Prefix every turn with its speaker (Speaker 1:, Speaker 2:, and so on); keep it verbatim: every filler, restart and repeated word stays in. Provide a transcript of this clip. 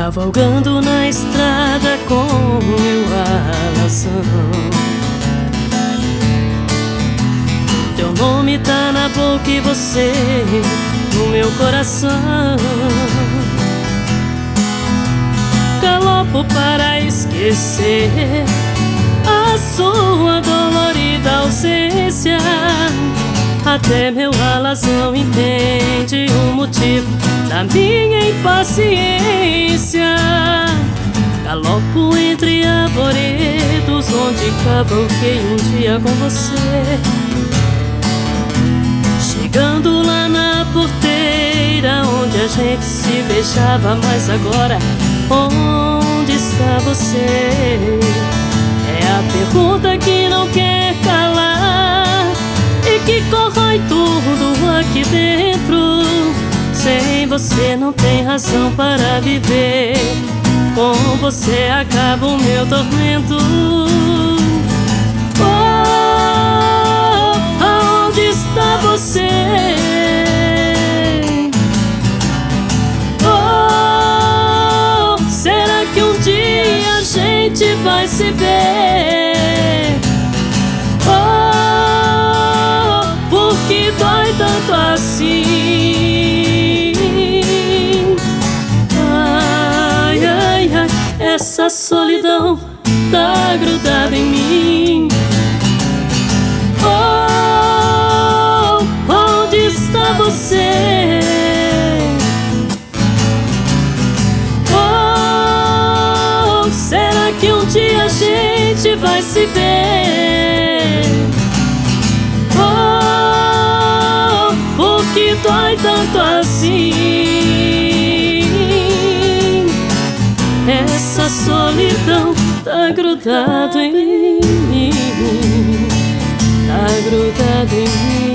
Speaker 1: cavalgando na estrada com meu alazão. Teu nome tá na boca e você no meu coração. Galopo para esquecer a sua dolorida ausência. Até meu alazão entende o motivo da minha impaciência. Galopo entre arvoredos onde cavalguei um dia com você. Chegando lá na porteira onde a gente se beijava, mas agora onde está você? É a pergunta que não quer calar e que corrói tudo aqui dentro. Sem você não tem razão para viver, com você acaba o meu tormento. Oh, aonde está você? Oh, será que um dia a gente vai se ver? Oh, por que dói tanto assim? Ai, ai, ai, essa solidão tá grudada em mim. Oh, onde está você? Oh, será que um dia a gente vai se ver? Oh, por que dói tanto assim? Essa solidão tá grudada em mim, tá grudada em mim.